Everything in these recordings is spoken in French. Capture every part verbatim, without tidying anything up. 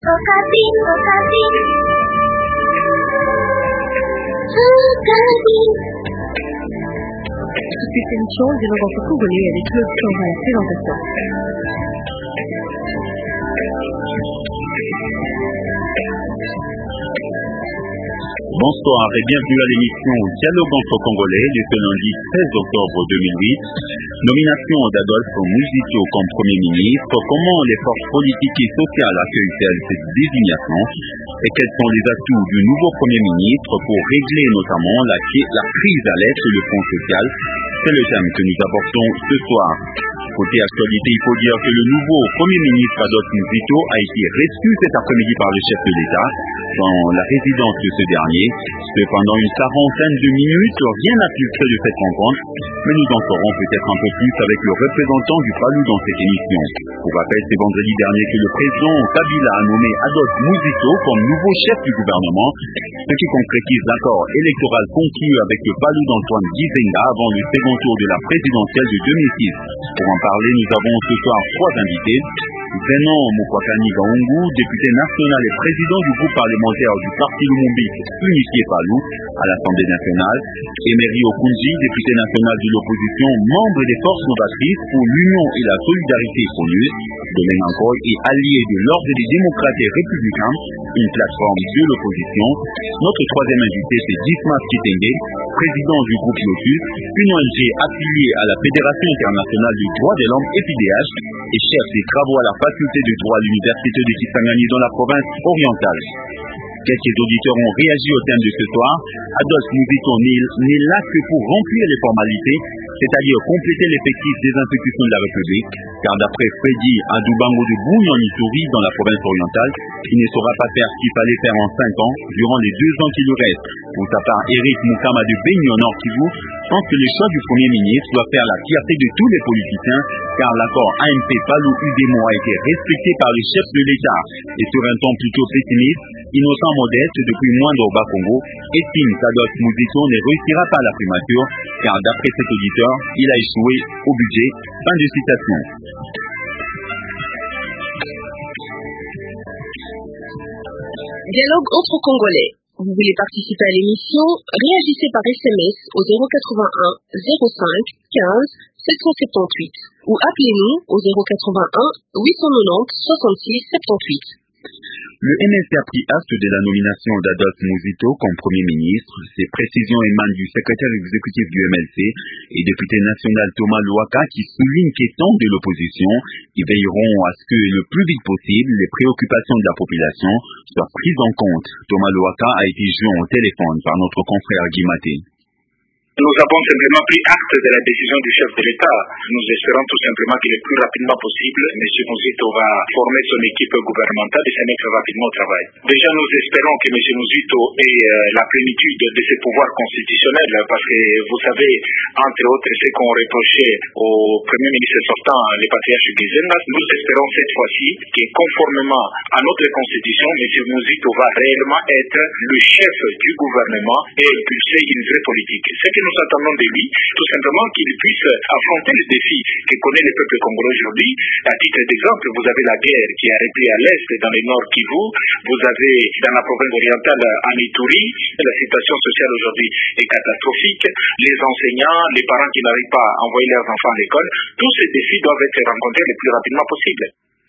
Okapi, Okapi. Okapi. Cette émission du Laurent Congolais avec Claude Flore à la présentation. Bonsoir et bienvenue à l'émission Dialogue entre Congolais de ce lundi treize octobre deux mille huit. Nomination d'Adolphe Muzito comme Premier ministre. Comment les forces politiques et sociales accueillent-elles cette désignation? Et quels sont les atouts du nouveau Premier ministre pour régler notamment la, la crise à l'Est et le Fonds social? C'est le thème que nous abordons ce soir. Côté actualité, il faut dire que le nouveau Premier ministre Adolphe Muzito a été reçu cet après-midi par le chef de l'État dans la résidence de ce dernier. Cependant, une quarantaine de minutes, rien n'a filtré de cette rencontre, mais nous en saurons peut-être un peu plus avec le représentant du Palou dans cette émission. Pour rappel, c'est vendredi dernier que le président Kabila a nommé Adolphe Muzito comme nouveau chef du gouvernement, ce qui concrétise l'accord électoral conclu avec le Palou d'Antoine Gizenga avant le second tour de la présidentielle de deux mille six. Pour en parler, nous avons ce soir trois invités. Zenon Mukwakani Gaungu, député national et président du groupe parlementaire du Parti Lumumbi Unifié Palou à l'Assemblée nationale. Emery Okunji, député national de l'opposition, membre des forces novatrices pour l'union et la solidarité connue. Domaine Ankoy est allié de l'Ordre des démocrates et républicains, une plateforme de l'opposition. Notre troisième invité, c'est Dismas Kitenge, président du groupe Lotus, une O N G affiliée à la Fédération internationale du droit de l'homme F I D H et chef des travaux à la faculté de droit à l'université de Kisangani dans la province orientale. Quelques auditeurs ont réagi au thème de ce soir. Adolphe Muzito n'est là que pour remplir les formalités, c'est-à-dire compléter l'effectif des institutions de la République, car d'après Freddy Adoubango de Bougnan-Ituri dans la province orientale, il ne saura pas faire ce qu'il fallait faire en cinq ans durant les deux ans qui lui restent. Pour sa part, Eric Moukama de Béni au Nord Kivu pense que le choix du Premier ministre doit faire la fierté de tous les politiciens, car l'accord A M P Palou-U D M O a été respecté par les chefs de l'État. Et sur un ton plutôt pessimiste, Innocent Modeste, depuis moindre au Bas-Congo, estime qu'Adolphe Muzito ne réussira pas la primature, car d'après cet auditeur, il a échoué au budget. Fin de citation. Dialogue entre Congolais. Vous voulez participer à l'émission? Réagissez par S M S au zéro quatre-vingt-un zéro cinq quinze sept cent soixante-dix-huit ou appelez-nous au zéro quatre-vingt-un huit cent quatre-vingt-dix soixante-six soixante-dix-huit. Le M L C a pris acte de la nomination d'Adolphe Muzito comme Premier ministre. Ces précisions émanent du secrétaire exécutif du M L C et député national Thomas Louaka qui souligne qu'étant de l'opposition, ils veilleront à ce que le plus vite possible les préoccupations de la population soient prises en compte. Thomas Louaka a été joint au téléphone par notre confrère Guy Maté. Nous avons simplement pris acte de la décision du chef de l'État. Nous espérons tout simplement que le plus rapidement possible, M. Muzito va former son équipe gouvernementale et se mettre rapidement au travail. Déjà, nous espérons que M. Muzito ait euh, la plénitude de ses pouvoirs constitutionnels, parce que vous savez, entre autres, ce qu'on reprochait au Premier ministre sortant, le patriarche Gizenga, nous espérons cette fois-ci que conformément à notre constitution, M. Muzito va réellement être le chef du gouvernement et impulser une vraie politique. Ce que nous attendons de lui, tout simplement qu'il puisse affronter les défis que connaît le peuple congolais aujourd'hui. À titre d'exemple, vous avez la guerre qui a repris à l'est dans le nord Kivu, vous avez dans la province orientale en Ituri, la situation sociale aujourd'hui est catastrophique, les enseignants, les parents qui n'arrivent pas à envoyer leurs enfants à l'école, tous ces défis doivent être rencontrés le plus rapidement possible.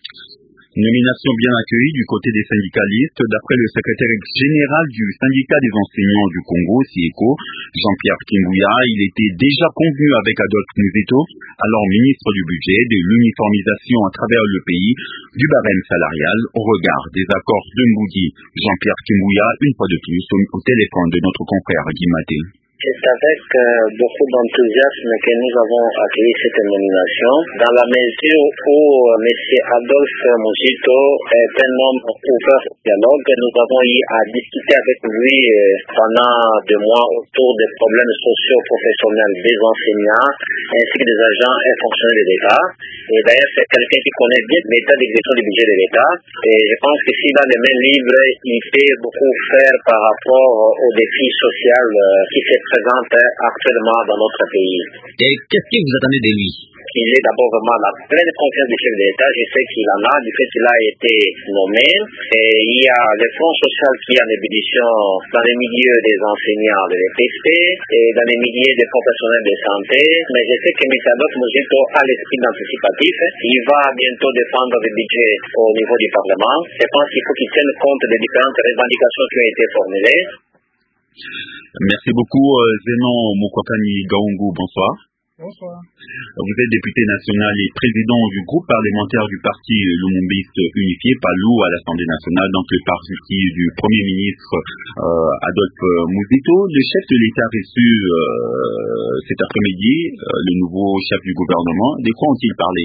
Nomination bien accueillie du côté des syndicalistes. D'après le secrétaire général du syndicat des enseignants du Congo, SIECO, Jean-Pierre Kimbouya, il était déjà convenu avec Adolphe Muzito, alors ministre du budget, de l'uniformisation à travers le pays du barème salarial au regard des accords de Mboudi. Jean-Pierre Kimbouya, une fois de plus, au téléphone de notre confrère Guy Maté. C'est avec euh, beaucoup d'enthousiasme que nous avons accueilli cette nomination, dans la mesure où euh, M. Adolphe Muzito est un homme ouvert au dialogue. Nous avons eu à discuter avec lui euh, pendant deux mois autour des problèmes sociaux professionnels des enseignants ainsi que des agents et fonctionnaires de l'État. Et d'ailleurs, c'est quelqu'un qui connaît bien l'état d'exécution du budget de l'État. Et je pense que s'il a les mains libres, il peut beaucoup faire par rapport aux défis sociaux euh, qui se présente actuellement dans notre pays. Et qu'est-ce que vous attendez de lui? il est d'abord vraiment la pleine confiance du chef de l'État. Je sais qu'il en a, du fait qu'il a été nommé. Et il y a le fonds social qui est en ébullition dans les milieux des enseignants de l'E P S P et dans les milieux des professionnels de santé. Mais je sais que M. Adolphe Muzito a l'esprit d'anticipatif. Il va bientôt défendre le budget au niveau du Parlement. Je pense qu'il faut qu'il tienne compte des différentes revendications qui ont été formulées. Merci beaucoup, Zenon Mukwakani Gaungu. Bonsoir. Bonsoir. Vous êtes député national et président du groupe parlementaire du parti Lumumbiste Unifié, PALU, à l'Assemblée nationale, donc le parti du Premier ministre euh, Adolphe Muzito. Le chef de l'État a reçu euh, cet après-midi euh, le nouveau chef du gouvernement. De quoi ont-ils parlé?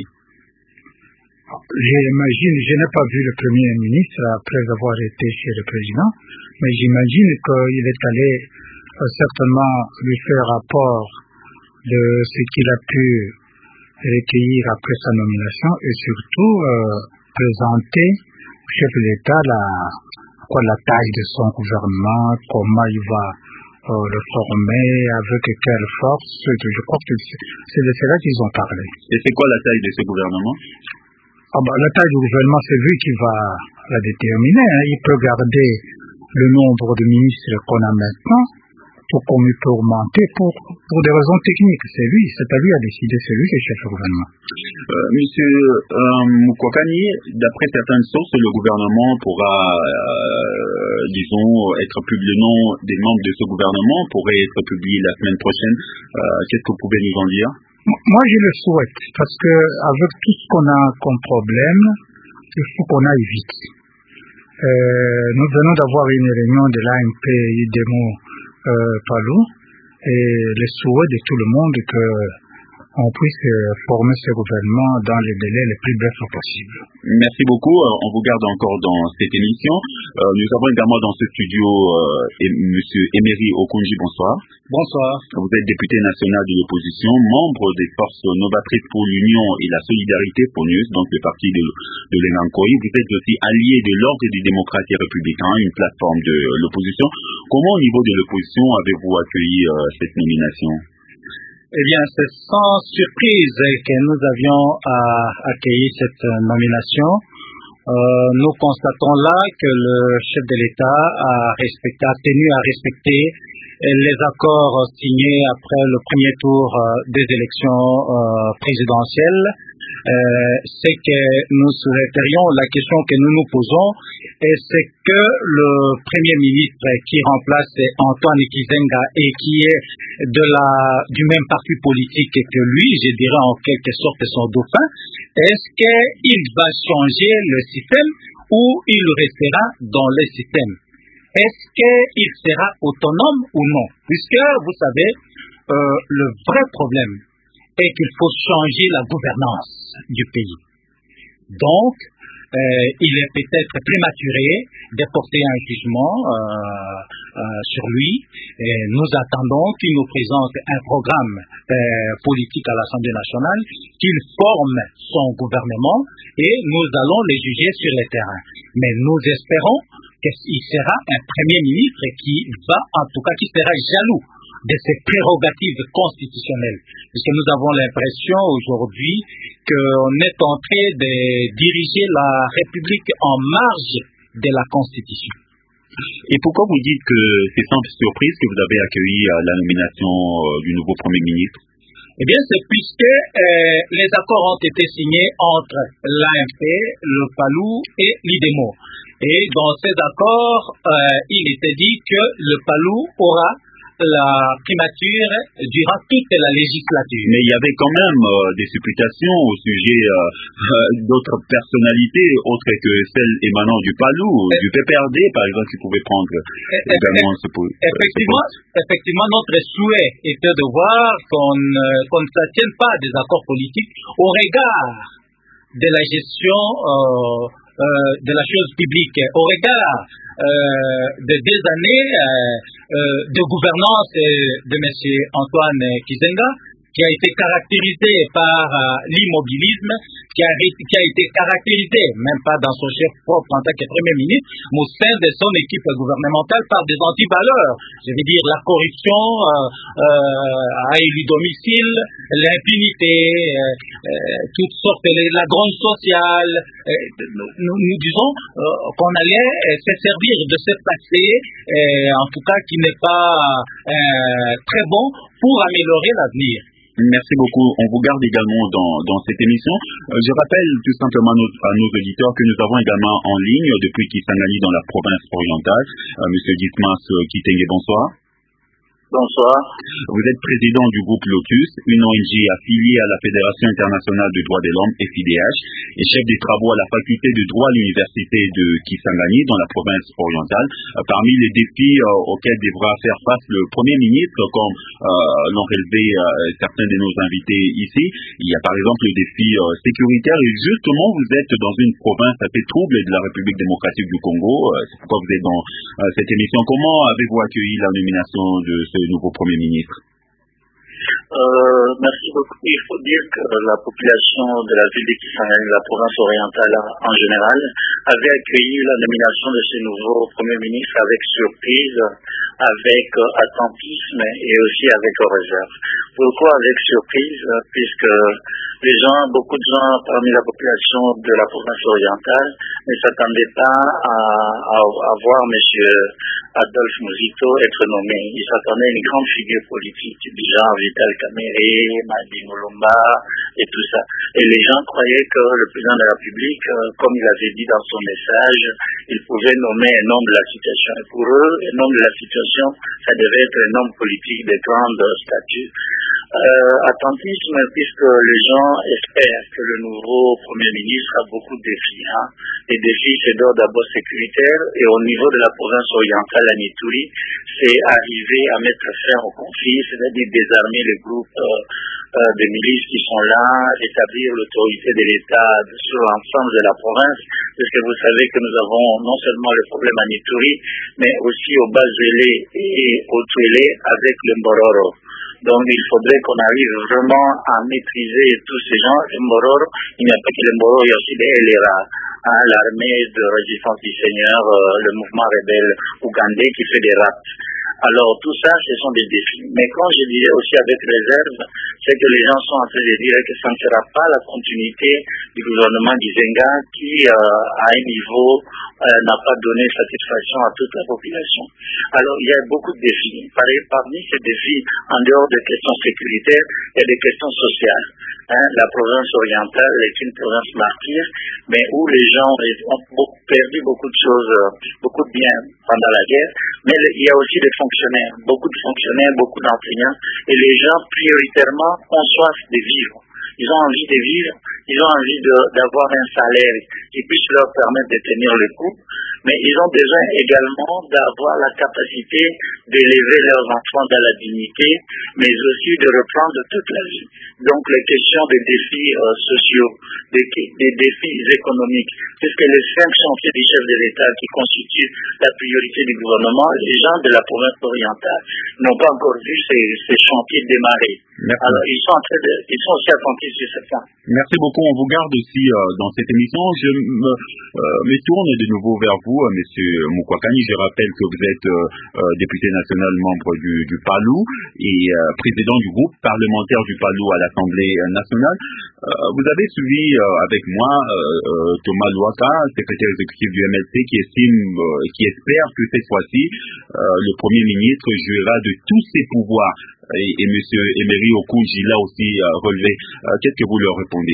J'imagine, je n'ai pas vu le Premier ministre après avoir été chez le président, mais j'imagine qu'il est allé euh, certainement lui faire rapport de ce qu'il a pu recueillir après sa nomination et surtout euh, présenter au chef de l'État la, quoi, la taille de son gouvernement, comment il va euh, le former, avec quelle force. Je crois que c'est de cela qu'ils ont parlé. Et c'est quoi la taille de ce gouvernement? Ah bah, la taille du gouvernement, c'est lui qui va la déterminer. Hein. Il peut garder le nombre de ministres qu'on a maintenant, tout comme il peut augmenter pour, pour des raisons techniques. C'est lui, c'est à lui à décider, c'est lui qui est chef du gouvernement. Euh, Monsieur euh, Mukwakani, d'après certaines sources, le gouvernement pourra, euh, disons, être publié, le nom des membres de ce gouvernement pourrait être publié la semaine prochaine. Euh, qu'est-ce que vous pouvez nous en dire? Moi, je le souhaite, parce que avec tout ce qu'on a comme problème, il faut qu'on aille vite. Euh, nous venons d'avoir une réunion de l'A M P I D E M O euh, PALU, et le souhait de tout le monde que on puisse former ce gouvernement dans les délais les plus brefs possibles. Merci beaucoup. On vous garde encore dans cette émission. Euh, nous avons également dans ce studio euh, M. Emery Okunji. Bonsoir. Bonsoir. Vous êtes député national de l'opposition, membre des forces novatrices pour l'Union et la solidarité F O N U S, donc le parti de, de l'Enankoï. Vous êtes aussi allié de l'Ordre des démocrates et républicains, une plateforme de l'opposition. Comment, au niveau de l'opposition, avez-vous accueilli euh, cette nomination? Eh bien, c'est sans surprise que nous avions à accueillir cette nomination. Euh, nous constatons là que le chef de l'État a respecté, a tenu à respecter les accords signés après le premier tour des élections euh, présidentielles. Euh, c'est que nous souhaiterions, la question que nous nous posons, et c'est que le Premier ministre qui remplace Antoine Kizenga et qui est de la, du même parti politique que lui, je dirais en quelque sorte son dauphin, est-ce qu'il va changer le système ou il restera dans le système? Est-ce qu'il sera autonome ou non? Puisque, vous savez, euh, le vrai problème est qu'il faut changer la gouvernance du pays. Donc, euh, il est peut-être prématuré de porter un jugement euh, euh, sur lui. Et nous attendons qu'il nous présente un programme euh, politique à l'Assemblée nationale, qu'il forme son gouvernement et nous allons le juger sur le terrain. Mais nous espérons qu'il sera un Premier ministre qui va, en tout cas, qui sera jaloux de ses prérogatives constitutionnelles. Puisque nous avons l'impression aujourd'hui qu'on est en train de diriger la République en marge de la Constitution. Et pourquoi vous dites que c'est sans surprise que vous avez accueilli la nomination du nouveau Premier ministre? Eh bien, c'est puisque euh, les accords ont été signés entre l'A M P, le PALU et l'I D E M O. Et dans ces accords, euh, il était dit que le PALU aura la primature durant toute la législature. Mais il y avait quand même euh, des supputations au sujet euh, euh, d'autres personnalités autres que celles émanant du PALU, et du P P R D par exemple, qui pouvaient prendre également ce poste. Effectivement, effectivement, notre souhait était de voir qu'on euh, qu'on ne s'attienne pas des accords politiques au regard de la gestion euh, euh, de la chose publique, au regard euh, de des années euh, euh, de gouvernance de M. Antoine Kizenga, qui a été caractérisé par euh, l'immobilisme, qui a, qui a été caractérisé, même pas dans son chef propre en tant que Premier ministre, mais au sein de son équipe gouvernementale par des antivaleurs. Je veux dire la corruption euh, euh, à élu domicile, l'impunité, euh, euh, toutes sortes, la gronde sociale. Euh, nous, nous disons euh, qu'on allait euh, se servir de ce passé, euh, en tout cas qui n'est pas euh, très bon pour améliorer l'avenir. Merci beaucoup. On vous garde également dans, dans cette émission. Euh, je rappelle tout simplement nos, à nos auditeurs que nous avons également en ligne depuis Kisangani dans la province orientale. Euh, Monsieur Dismas Kitenge, bonsoir. Bonsoir. Vous êtes président du groupe Lotus, une O N G affiliée à la Fédération internationale des droits de l'homme, F I D H, et chef des travaux à la faculté de droit à l'université de Kisangani dans la province orientale. Euh, parmi les défis euh, auxquels devra faire face le Premier ministre, comme euh, l'ont relevé euh, certains de nos invités ici, il y a par exemple le défi euh, sécuritaire, et justement vous êtes dans une province assez trouble de la République démocratique du Congo. Euh, c'est pourquoi vous êtes dans euh, cette émission. Comment avez-vous accueilli la nomination de ce nouveau Premier ministre? Euh, merci beaucoup. Il faut dire que la population de la ville de Kisangani, de la province orientale en général, avait accueilli la nomination de ce nouveau Premier ministre avec surprise, avec euh, attentisme et aussi avec réserve. Pourquoi avec surprise? Puisque les gens, beaucoup de gens parmi la population de la province orientale ne s'attendaient pas à, à, à voir M. Adolphe Muzito être nommé. Ils s'attendaient à une grande figure politique du genre Vital Kamerhe, Madi Mulumba et tout ça. Et les gens croyaient que le président de la République, comme il avait dit dans son message, il pouvait nommer un homme de la situation. Et pour eux, un homme de la situation, ça devait être un homme politique de grande statut. Euh, attentisme, puisque les gens espèrent que le nouveau Premier ministre a beaucoup de défis. Hein. Les défis, c'est d'abord sécuritaire, et au niveau de la province orientale à Nituri, c'est arriver à mettre fin au conflit, c'est-à-dire désarmer les groupes euh, euh, de milices qui sont là, établir l'autorité de l'État sur l'ensemble de la province, parce que vous savez que nous avons non seulement le problème à Nituri, mais aussi au Bazélé et au Tuélé avec le Mbororo. Donc il faudrait qu'on arrive vraiment à maîtriser tous ces gens. Le Mbororo, il n'y a pas que le Mbororo, il y a aussi les L R A, hein, l'armée de résistance du Seigneur, euh, le mouvement rebelle ougandais qui fait des rapts. Alors tout ça, ce sont des défis. Mais quand je disais aussi avec réserve, c'est que les gens sont en train de dire que ça ne sera pas la continuité du gouvernement d'Izenga qui, euh, à un niveau, euh, n'a pas donné satisfaction à toute la population. Alors il y a beaucoup de défis. Parmi ces défis, en dehors des questions sécuritaires, il y a des questions sociales. Hein, la province orientale est une province martyre, mais où les gens ont beaucoup, perdu beaucoup de choses, beaucoup de biens pendant la guerre, mais il y a aussi des fonctionnaires, beaucoup de fonctionnaires, beaucoup d'enseignants, et les gens prioritairement ont soif de vivre. Ils ont envie de vivre, ils ont envie d'avoir un salaire qui puisse leur permettre de tenir le coup, mais ils ont besoin également d'avoir la capacité d'élever leurs enfants dans la dignité, mais aussi de reprendre toute la vie. Donc les questions des défis euh, sociaux, des, des défis économiques, puisque les cinq chantiers du chef de l'État qui constituent la priorité du gouvernement, les gens de la province orientale n'ont pas encore vu ces, ces chantiers démarrer. Merci. Alors ils sont, en train de, ils sont aussi attentifs sur ce point. Merci beaucoup. On vous garde aussi euh, dans cette émission. Je me, euh, me tourne de nouveau vers vous, euh, Monsieur Mukwakani. Je rappelle que vous êtes euh, euh, député national, membre du, du P A L U et euh, président du groupe parlementaire du P A L U à l'Assemblée nationale. Euh, vous avez suivi euh, avec moi euh, euh, Thomas Louaka, secrétaire exécutif du M L C, qui estime, euh, qui espère que cette fois-ci, euh, le Premier ministre jouera de tous ses pouvoirs. Et, et M. Emery Okouji l'a aussi euh, relevé. Euh, qu'est-ce que vous leur répondez?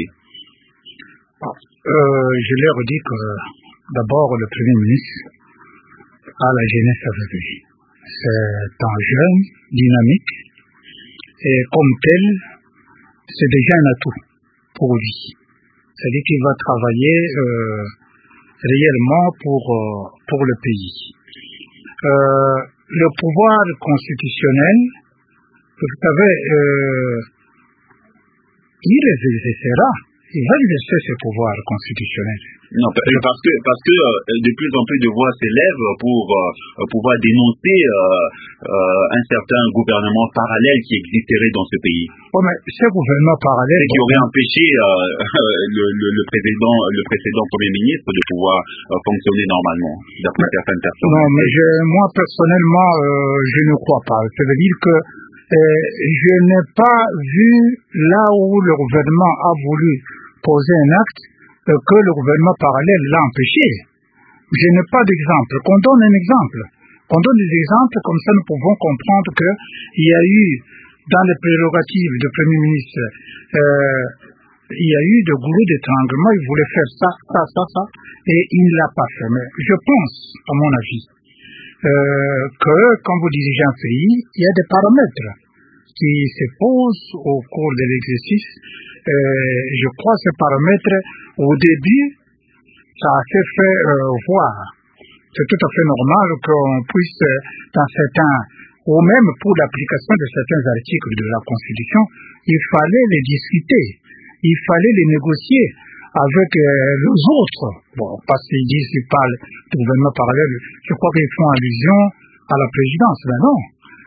euh, Je leur dis que d'abord le Premier ministre a la jeunesse avec lui. C'est un jeune, dynamique, et comme tel, c'est déjà un atout pour lui. C'est-à-dire qu'il va travailler euh, réellement pour, euh, pour le pays. Euh, le pouvoir constitutionnel, vous savez, euh, il les exercera il va exercer ses pouvoirs constitutionnels. Non, parce que, parce que de plus en plus de voix s'élèvent pour euh, pouvoir dénoncer euh, euh, un certain gouvernement parallèle qui existerait dans ce pays. Oh, mais ce gouvernement parallèle... Et qui aurait empêché euh, le, le, le, président, le précédent Premier ministre de pouvoir euh, fonctionner normalement, d'après certaines personnes. Non, mais je, moi, personnellement, euh, je ne crois pas. Ça veut dire que euh, je n'ai pas vu là où le gouvernement a voulu poser un acte que le gouvernement parallèle l'a empêché. Je n'ai pas d'exemple. Qu'on donne un exemple. Qu'on donne des exemples, comme ça nous pouvons comprendre qu'il y a eu, dans les prérogatives du Premier ministre, euh, il y a eu de goulot d'étranglement, il voulait faire ça, ça, ça, ça, et il ne l'a pas fait. Mais je pense, à mon avis, euh, que quand vous dirigez un pays, il y a des paramètres qui se posent au cours de l'exercice. Euh, je crois que ces paramètres, au début, ça a fait, fait euh, voir. C'est tout à fait normal qu'on puisse, dans certains, ou même pour l'application de certains articles de la Constitution, il fallait les discuter, il fallait les négocier avec euh, les autres. Bon, parce qu'ils disent qu'ils parlent du gouvernement parallèle, je crois qu'ils font allusion à la présidence, mais non.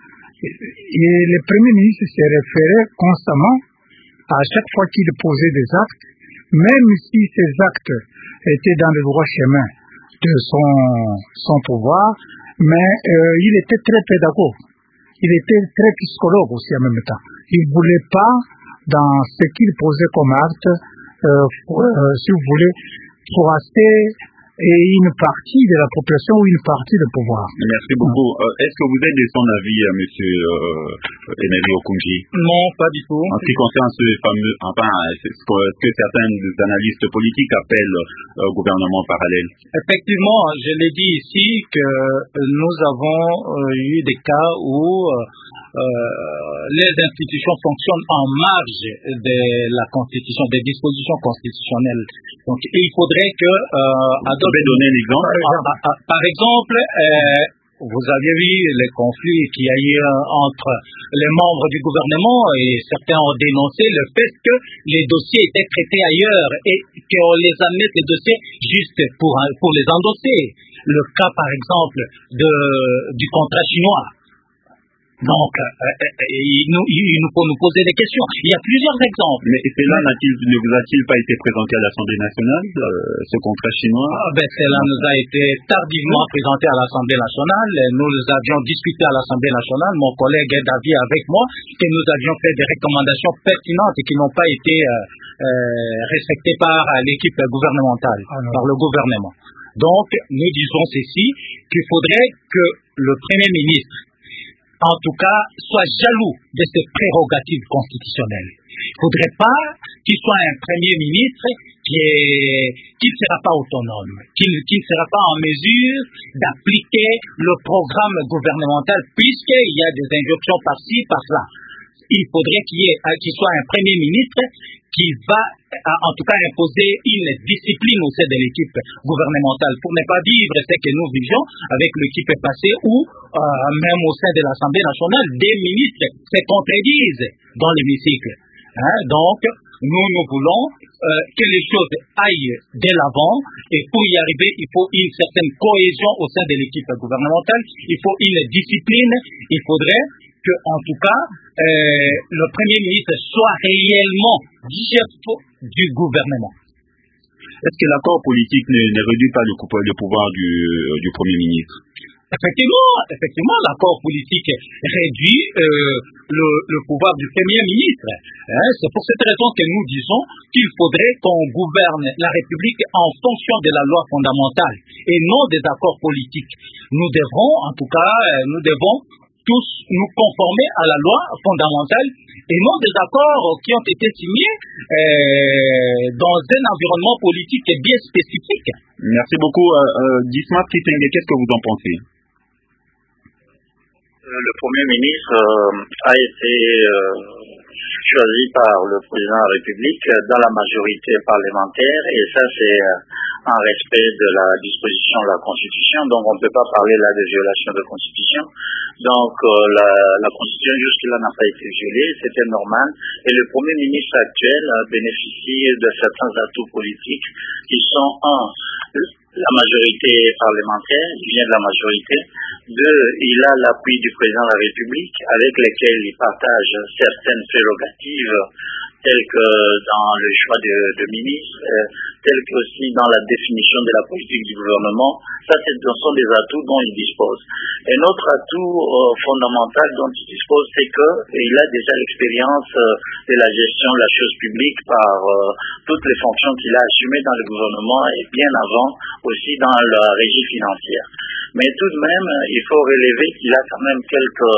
Et le Premier ministre se référait constamment à chaque fois qu'il posait des actes, même si ces actes étaient dans le droit chemin de son, son pouvoir, mais euh, il était très pédagogue, il était très psychologue aussi en même temps. Il ne voulait pas, dans ce qu'il posait comme acte, euh, euh, si vous voulez, froisser et une partie de la population ou une partie du pouvoir. Merci beaucoup. Euh, Est-ce que vous êtes de son avis, euh, monsieur euh, Emery Okunji? Non, pas du tout. En ce qui concerne ce fameux, enfin, ce que, ce que certains analystes politiques appellent euh, gouvernement parallèle. Effectivement, je l'ai dit ici que nous avons euh, eu des cas où euh, euh, les institutions fonctionnent en marge de la Constitution, des dispositions constitutionnelles. Donc, il faudrait que euh, Vous pouvez donner un exemple? Par, par, par exemple, euh, vous avez vu les conflits qu'il y a eu entre les membres du gouvernement et certains ont dénoncé le fait que les dossiers étaient traités ailleurs et qu'on les amenait ces dossiers juste pour, pour les endosser. Le cas, par exemple, de, du contrat chinois. Donc, euh, euh, il, nous, il nous faut nous poser des questions. Il y a plusieurs exemples. Mais cela n'a-t-il, ne vous a-t-il pas été présenté à l'Assemblée nationale, euh, ce contrat chinois? Ah, ben, cela nous a été tardivement présenté à l'Assemblée nationale. Nous avions discuté à l'Assemblée nationale. Mon collègue est d'avis avec moi et nous avions fait des recommandations pertinentes et qui n'ont pas été euh, euh, respectées par l'équipe gouvernementale, ah, par le gouvernement. Donc, nous disons ceci, qu'il faudrait que le Premier ministre, en tout cas, soit jaloux de ses prérogatives constitutionnelles. Il ne faudrait pas qu'il soit un Premier ministre qui est, qui ne sera pas autonome, qui, qui ne sera pas en mesure d'appliquer le programme gouvernemental puisqu'il y a des injonctions par-ci, par-là. Il faudrait qu'il y ait, qu'il soit un Premier ministre qui va, en tout cas, imposer une discipline au sein de l'équipe gouvernementale pour ne pas vivre ce que nous vivions avec l'équipe passée où, euh, même au sein de l'Assemblée nationale, des ministres se contredisent dans l'hémicycle. Hein? Donc, nous, nous voulons euh, que les choses aillent de l'avant et pour y arriver, il faut une certaine cohésion au sein de l'équipe gouvernementale, il faut une discipline, il faudrait que, en tout cas, euh, le Premier ministre soit réellement chef du gouvernement. Est-ce que l'accord politique ne, ne réduit pas le, le pouvoir du, du Premier ministre? Effectivement, effectivement, l'accord politique réduit euh, le, le pouvoir du Premier ministre. Hein, c'est pour cette raison que nous disons qu'il faudrait qu'on gouverne la République en fonction de la loi fondamentale et non des accords politiques. Nous devrons, en tout cas, nous devons tous nous conformer à la loi fondamentale et non des accords qui ont été signés euh, dans un environnement politique bien spécifique. Merci beaucoup. Euh, euh, Dismas Kitenge, qu'est-ce que vous en pensez? Le Premier ministre euh, a été euh, choisi par le président de la République dans la majorité parlementaire et ça c'est euh, en respect de la disposition de la Constitution. Donc on ne peut pas parler là de violation de Constitution. Donc euh, la, la Constitution jusque-là n'a pas été violée, c'était normal. Et le Premier ministre actuel a bénéficié de certains atouts politiques qui sont un, la majorité parlementaire, il vient de la majorité. Deux, il a l'appui du président de la République avec lequel il partage certaines prérogatives telles que dans le choix de, de ministres, euh, telles qu'aussi dans la définition de la politique du gouvernement. Ça, ce sont des atouts dont il dispose. Un autre atout euh, fondamental dont il dispose, c'est qu'il a déjà l'expérience euh, de la gestion de la chose publique par euh, toutes les fonctions qu'il a assumées dans le gouvernement et bien avant aussi dans la régie financière. Mais tout de même, il faut relever qu'il a quand même quelques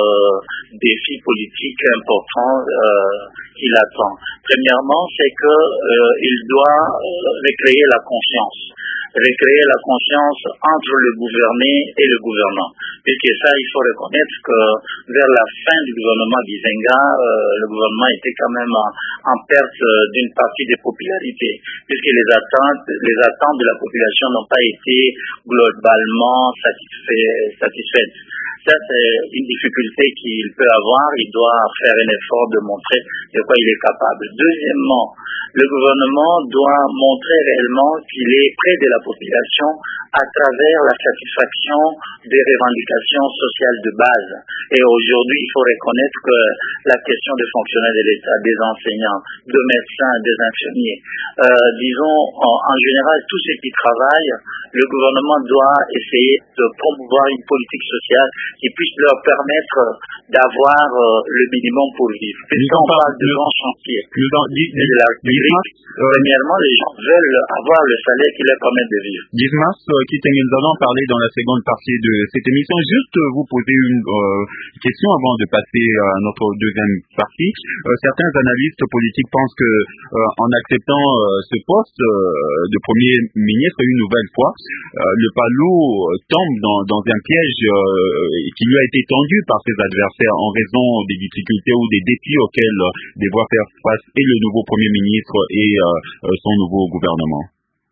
défis politiques importants euh, qui l'attendent. Premièrement, c'est que euh, il doit euh, recréer la confiance. Recréer la confiance entre le gouverné et le gouvernant. Puisque ça, il faut reconnaître que vers la fin du gouvernement Gizenga, euh, le gouvernement était quand même en, en perte d'une partie des popularités. Puisque les attentes, les attentes de la population n'ont pas été globalement satisfait, satisfaites. Ça, c'est une difficulté qu'il peut avoir. Il doit faire un effort de montrer de quoi il est capable. Deuxièmement, le gouvernement doit montrer réellement qu'il est près de la population à travers la satisfaction des revendications sociales de base. Et aujourd'hui, il faut reconnaître que la question des fonctionnaires de l'État, des enseignants, des médecins, des infirmiers, euh, disons en, en général tous ceux qui travaillent, le gouvernement doit essayer de promouvoir une politique sociale qui puisse leur permettre d'avoir euh, le minimum pour vivre. Puisqu'on parle de grands chantiers de la République, premièrement, les gens veulent avoir le salaire qui leur permet de vivre. Dismas, nous allons parler dans la seconde partie de cette émission. Juste vous poser une euh, question avant de passer à notre deuxième partie. Euh, certains analystes politiques pensent que euh, en acceptant euh, ce poste euh, de Premier ministre une nouvelle fois, euh, le Palou tombe dans, dans un piège euh, qui lui a été tendu par ses adversaires en raison des difficultés ou des défis auxquels euh, devra faire face et le nouveau Premier ministre et euh, son nouveau gouvernement.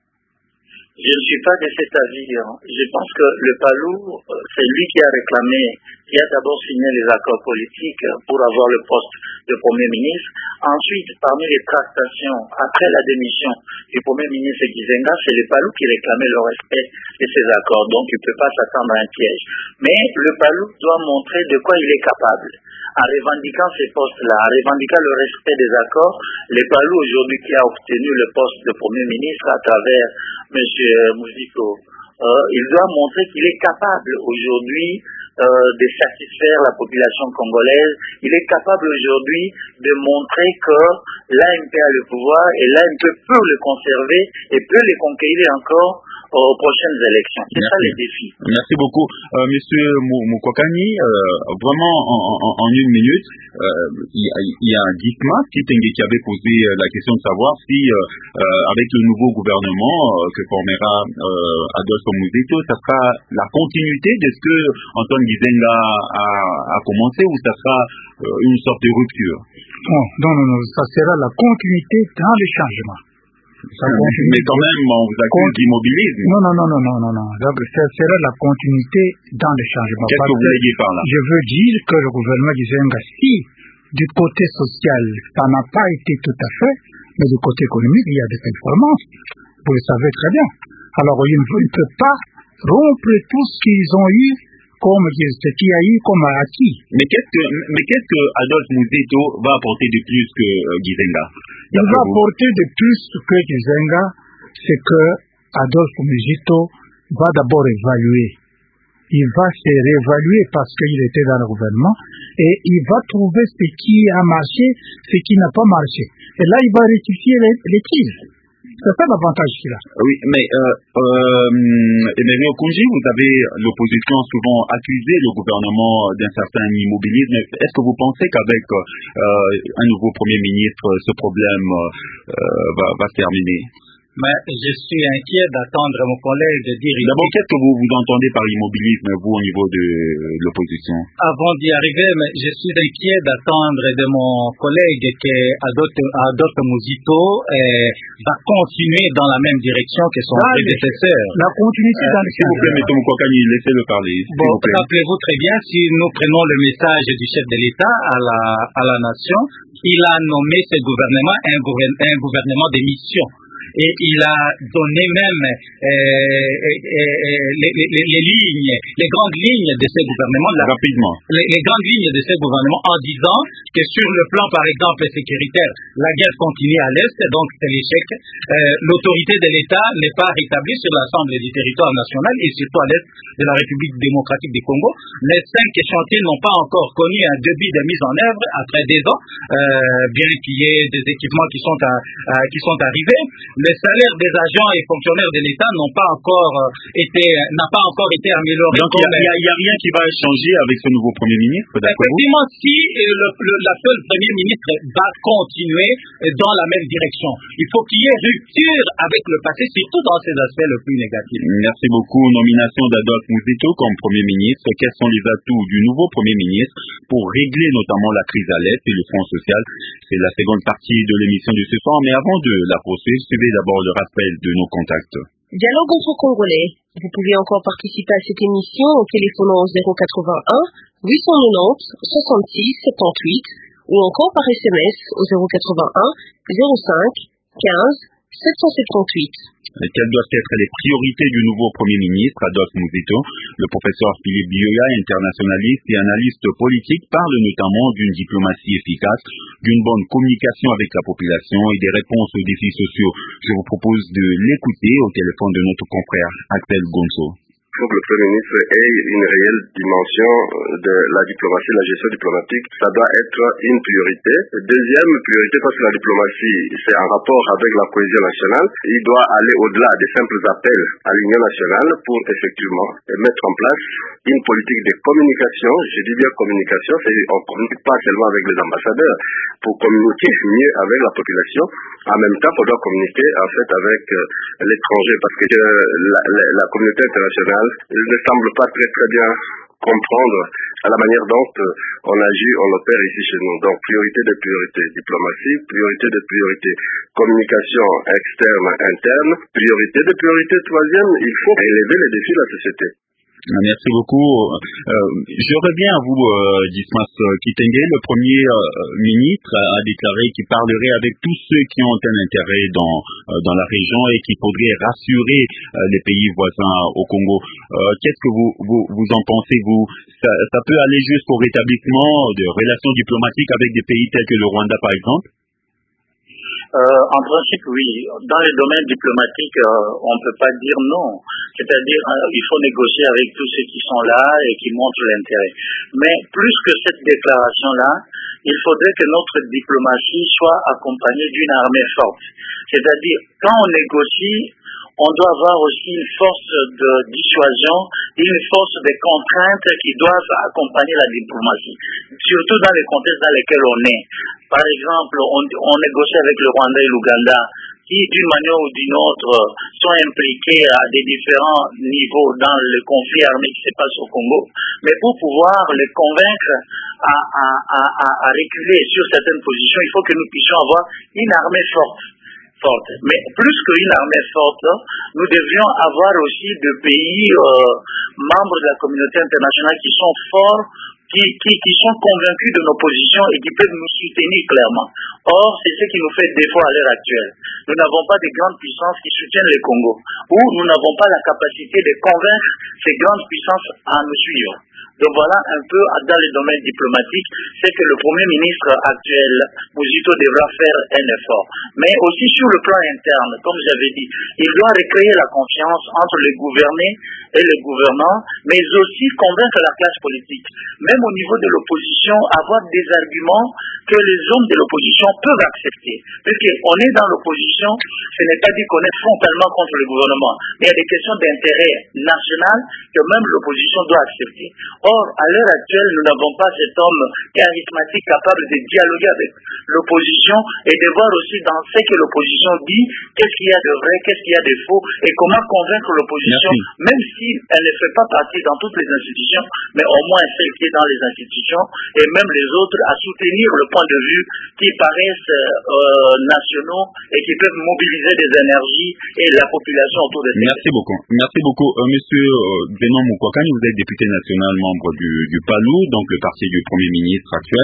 Je ne suis pas de cet avis. Hein. Je pense que le Palou, c'est lui qui a réclamé, qui a d'abord signé les accords politiques pour avoir le poste de Premier ministre. Ensuite, parmi les tractations, après la démission du Premier ministre Gizenga, c'est le Palou qui réclamait le respect de ces accords. Donc, il ne peut pas s'attendre à un piège. Mais le Palou doit montrer de quoi il est capable. En revendiquant ces postes-là, en revendiquant le respect des accords, le Palou aujourd'hui qui a obtenu le poste de Premier ministre à travers M. Mouzito, euh, il doit montrer qu'il est capable aujourd'hui euh, de satisfaire la population congolaise. Il est capable aujourd'hui de montrer que l'A M P a le pouvoir et l'A M P peut le conserver et peut le conquérir encore aux prochaines élections. C'est ça les défis. Merci beaucoup. Euh, Monsieur Moukokani, euh, vraiment en, en, en une minute, euh, il, il y a Dismas qui avait posé la question de savoir si, euh, avec le nouveau gouvernement euh, que formera euh, Adolphe Mouzito, ça sera la continuité de ce que Antoine Gizenga a, a commencé ou ça sera euh, une sorte de rupture? Non, non, non, non, ça sera la continuité dans les changements. Mais quand même, on vous accuse d'immobilisme. Non, non, non, non, non, non, non. Donc, ça sera la continuité dans les changements. Qu'est-ce que vous voulez dire par là? Je veux dire que le gouvernement Gizenga, si du côté social, ça n'a pas été tout à fait, mais du côté économique, il y a des performances. Vous le savez très bien. Alors, il ne peut pas rompre tout ce qu'ils ont eu comme ce qu'il y a eu comme acquis. Mais qu'est-ce que, mais qu'est-ce que Adolphe Mouzito va apporter de plus que euh, Gizenga? Il va apporter de plus que Gizenga, c'est que Adolphe Mouzito va d'abord évaluer. Il va se réévaluer parce qu'il était dans le gouvernement et il va trouver ce qui a marché, ce qui n'a pas marché. Et là, il va rectifier les, les tirs. C'est ça l'avantage qu'il a. Oui, mais euh, euh, Emery Okonji, vous avez l'opposition souvent accusé le gouvernement d'un certain immobilisme. Est-ce que vous pensez qu'avec euh, un nouveau Premier ministre, ce problème euh, va, va se terminer? Mais je suis inquiet d'attendre mon collègue de dire... D'abord, qu'est-ce que vous, vous entendez par immobilisme, vous, au niveau de l'opposition? Avant d'y arriver, mais je suis inquiet d'attendre de mon collègue qui, Adolphe Muzito, eh, va continuer dans la même direction que son ah, prédécesseur. La continuité euh, dans le S'il vous plaît, M. Moukokani, laissez-le parler. Bon, rappelez-vous très bien, si nous prenons le message du chef de l'État à la, à la nation, il a nommé ce gouvernement un, gouvern un gouvernement de mission. Et il a donné même euh, euh, euh, les, les, les lignes, les grandes lignes de ce gouvernement. La, Rapidement. Les, les grandes lignes de ce gouvernement en disant que sur le plan, par exemple, sécuritaire, la guerre continue à l'Est, donc c'est l'échec. Euh, L'autorité de l'État n'est pas rétablie sur l'ensemble du territoire national et surtout à l'Est de la République démocratique du Congo. Les cinq chantiers n'ont pas encore connu un début de mise en œuvre après des ans, euh, bien qu'il y ait des équipements qui sont, à, à, qui sont arrivés. Les salaires des agents et fonctionnaires de l'État n'ont pas encore été, n'a pas encore été amélioré. Donc il n'y a, a, a rien qui va changer avec ce nouveau Premier ministre, d'accord? Effectivement, si le, le, la seule Premier ministre va continuer dans la même direction, il faut qu'il y ait rupture avec le passé, surtout dans ses aspects le plus négatifs. Merci beaucoup. Nomination d'Adolphe Muzito comme Premier ministre. Quels sont les atouts du nouveau Premier ministre pour régler notamment la crise à l'Est et le Front social? C'est la seconde partie de l'émission de ce soir, mais avant de la poursuivre, suivez d'abord le rappel de nos contacts. Dialogue franco-congolais. Vous pouvez encore participer à cette émission en téléphonant au zéro quatre-vingt-un huit cent quatre-vingt-dix soixante-six soixante-dix-huit ou encore par S M S au zéro quatre-vingt-un zéro cinq quinze sept cent soixante-dix-huit. Quelles doivent être les priorités du nouveau Premier ministre, Adolphe Muzito? Le professeur Philippe Bioya, internationaliste et analyste politique, parle notamment d'une diplomatie efficace, d'une bonne communication avec la population et des réponses aux défis sociaux. Je vous propose de l'écouter au téléphone de notre confrère Axel Gonzo. Il faut que le Premier ministre ait une réelle dimension de la diplomatie, la gestion diplomatique. Ça doit être une priorité. Deuxième priorité, parce que la diplomatie, c'est en rapport avec la cohésion nationale. Il doit aller au-delà des simples appels à l'Union nationale pour effectivement mettre en place une politique de communication. Je dis bien communication, c'est on ne communique pas seulement avec les ambassadeurs. Pour communiquer mieux avec la population, en même temps, on doit communiquer en fait avec l'étranger, parce que la, la, la communauté internationale il ne semble pas très très bien comprendre à la manière dont on agit, on opère ici chez nous. Donc priorité de priorité, diplomatie, priorité de priorité, communication externe, interne, priorité de priorité, troisième, il faut élever les défis de la société. Merci beaucoup. Euh, je reviens à vous, euh, Dismas Kitenge. Le Premier euh, ministre a déclaré qu'il parlerait avec tous ceux qui ont un intérêt dans, euh, dans la région et qu'il faudrait rassurer euh, les pays voisins au Congo. Euh, Qu'est-ce que vous, vous, vous en pensez, vous? Ça, ça peut aller jusqu'au rétablissement de relations diplomatiques avec des pays tels que le Rwanda, par exemple? Euh, en principe, oui. Dans les domaines diplomatiques, euh, on ne peut pas dire non. C'est-à-dire, euh, il faut négocier avec tous ceux qui sont là et qui montrent l'intérêt. Mais plus que cette déclaration-là, il faudrait que notre diplomatie soit accompagnée d'une armée forte. C'est-à-dire, quand on négocie, on doit avoir aussi une force de dissuasion et une force de contraintes qui doivent accompagner la diplomatie, surtout dans les contextes dans lesquels on est. Par exemple, on, on négocie avec le Rwanda et l'Ouganda, qui d'une manière ou d'une autre sont impliqués à des différents niveaux dans le conflit armé qui se passe au Congo, mais pour pouvoir les convaincre à, à, à, à reculer sur certaines positions, il faut que nous puissions avoir une armée forte. Forte. Mais plus qu'une armée forte, nous devrions avoir aussi des pays euh, membres de la communauté internationale qui sont forts, qui, qui, qui sont convaincus de nos positions et qui peuvent nous soutenir clairement. Or, c'est ce qui nous fait défaut à l'heure actuelle. Nous n'avons pas de grandes puissances qui soutiennent le Congo, ou nous n'avons pas la capacité de convaincre ces grandes puissances à nous suivre. Donc voilà un peu dans les domaines diplomatiques, c'est que le Premier ministre actuel, Muzito, devra faire un effort. Mais aussi sur le plan interne, comme j'avais dit, il doit recréer la confiance entre les gouvernés et les gouvernants, mais aussi convaincre la classe politique. Même au niveau de l'opposition, avoir des arguments que les hommes de l'opposition peuvent accepter. Parce qu'on est dans l'opposition, ce n'est pas dit qu'on est frontalement contre le gouvernement, mais il y a des questions d'intérêt national que même l'opposition doit accepter. Or, à l'heure actuelle, nous n'avons pas cet homme charismatique capable de dialoguer avec l'opposition et de voir aussi dans ce que l'opposition dit, qu'est-ce qu'il y a de vrai, qu'est-ce qu'il y a de faux, et comment convaincre l'opposition, Merci. Même si elle ne fait pas partie dans toutes les institutions, mais au moins celle qui est dans les institutions, et même les autres, à soutenir le point de vue qui paraissent euh, nationaux et qui peuvent mobiliser des énergies et la population autour de ces Merci questions. beaucoup. Merci beaucoup. Euh, monsieur euh, Benoît Moukouakani, vous êtes député national, membre du, du P A L U, donc le parti du Premier ministre actuel.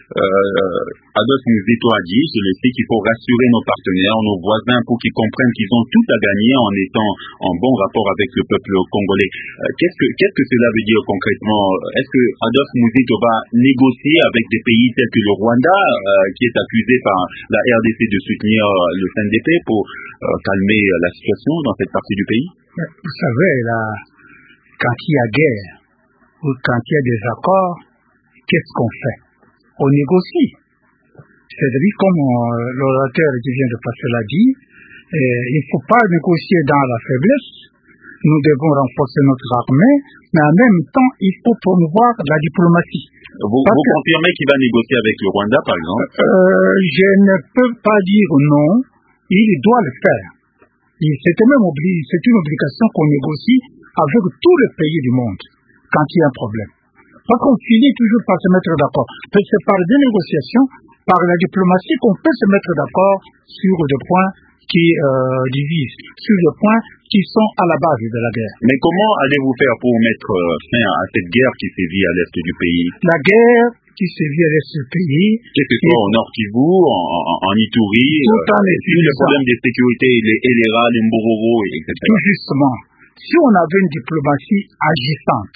Euh, Adolphe Muzito a dit, je le sais, qu'il faut rassurer nos partenaires, nos voisins, pour qu'ils comprennent qu'ils ont tout à gagner en étant en bon rapport avec le peuple congolais. Euh, qu'est-ce que, qu'est-ce que cela veut dire concrètement? Est-ce que Adolphe Muzito va négocier avec des pays tels que le Rwanda, euh, qui est accusé par la R D C de soutenir le C N D P pour euh, calmer la situation dans cette partie du pays? Vous savez, là, quand il y a guerre ou quand il y a des accords, qu'est-ce qu'on fait? On négocie. C'est-à-dire, comme euh, l'orateur qui vient de passer l'a dit, euh, il ne faut pas négocier dans la faiblesse. Nous devons renforcer notre armée, mais en même temps, il faut promouvoir la diplomatie. Vous, vous que, confirmez qu'il va négocier avec le Rwanda, par exemple? euh, Je ne peux pas dire non. Il doit le faire. C'est même obli c'est une obligation qu'on négocie avec tous les pays du monde quand il y a un problème. Parce qu'on finit toujours par se mettre d'accord. C'est par des négociations, par la diplomatie qu'on peut se mettre d'accord sur des points qui euh, divisent, sur des points qui sont à la base de la guerre. Mais comment allez-vous faire pour mettre fin à cette guerre qui sévit à l'est du pays? La guerre qui sévit à l'est du pays, que ce soit au Nord Kivu, en, en, en Ituri, tout en euh, le problème de sécurité, les Elera, les Mbororo, et cetera. Tout justement, si on avait une diplomatie agissante,